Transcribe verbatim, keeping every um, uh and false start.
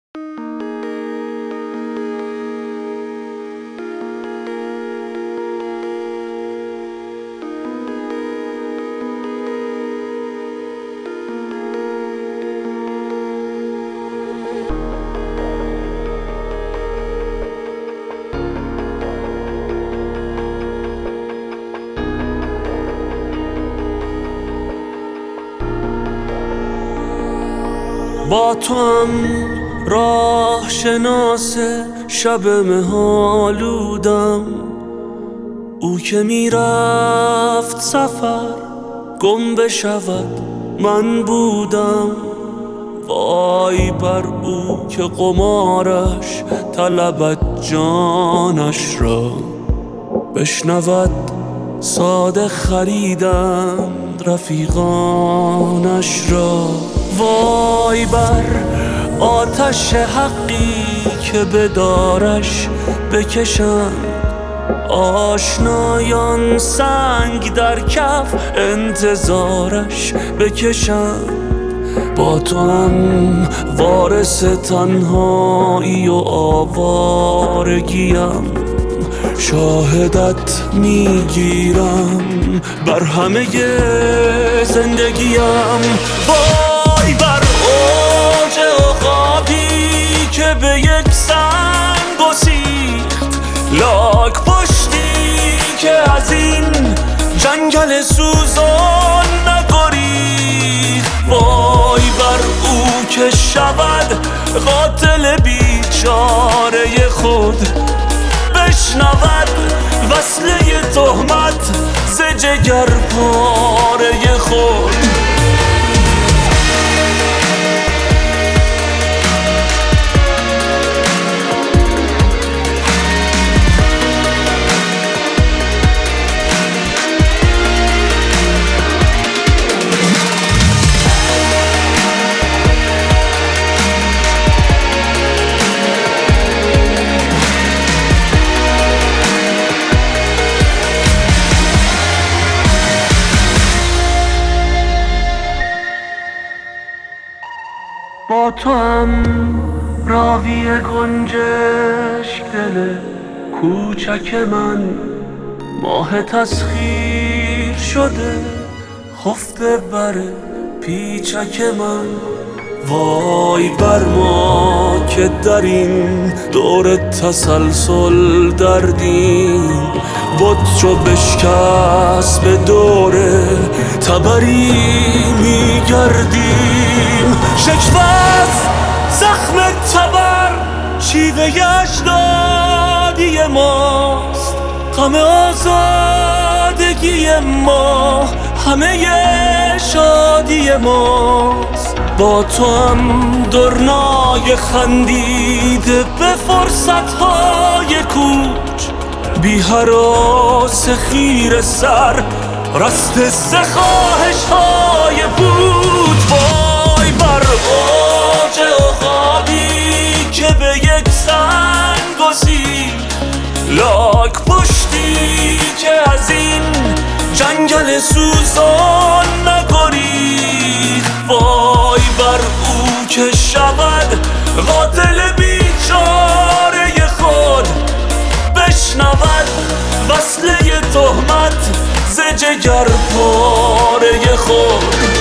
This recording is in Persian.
با تو هم راه شناس شب مه‌آلودم، او که میرفت سفر گم بشود من بودم. وای بر او که قمارش طلبد جانش را، بشنود ساده خریدند رفیقانش را. وای بر آتش حقی که به دارش بکشند آشنایان، سنگ در کف انتظارش بکشند. با تو هم وارث تنهایی و آوارگیم، شاهدت میگیرم بر همه زندگیم. وای بر اوج عقابی که به یک سنگ گسیخت، لاک پشتی که از این جنگل سوزان نگریخت. وای بر او که شود قاتل بیچاره خود، بشنود وصله تهمت ز جگر پاره خود. با تو هم راوی گنجشک دل کوچک من، ماه تسخیر شده خفته بر پیچک من. وای بر ما که در این دور تسلسل دردیم، بت چو بشکست به دور تبری میگردیم. شکوست زخم تبر شیوه اجدادی ماست، غم آزادگی ما همه شادی ماست. با تو هم درنای خندیده به فرصتهای کوچ، بی هراس خیر سر رست ز خواهش‌های بود. وای بر اوج عقابی که به یک سنگ گسیخت، لاک پشتی که از این جنگل سوزان نگریخت. وای بر او که شود قاتل بیچاره خود، بشنود وصله تهمت ز جگر پاره خود.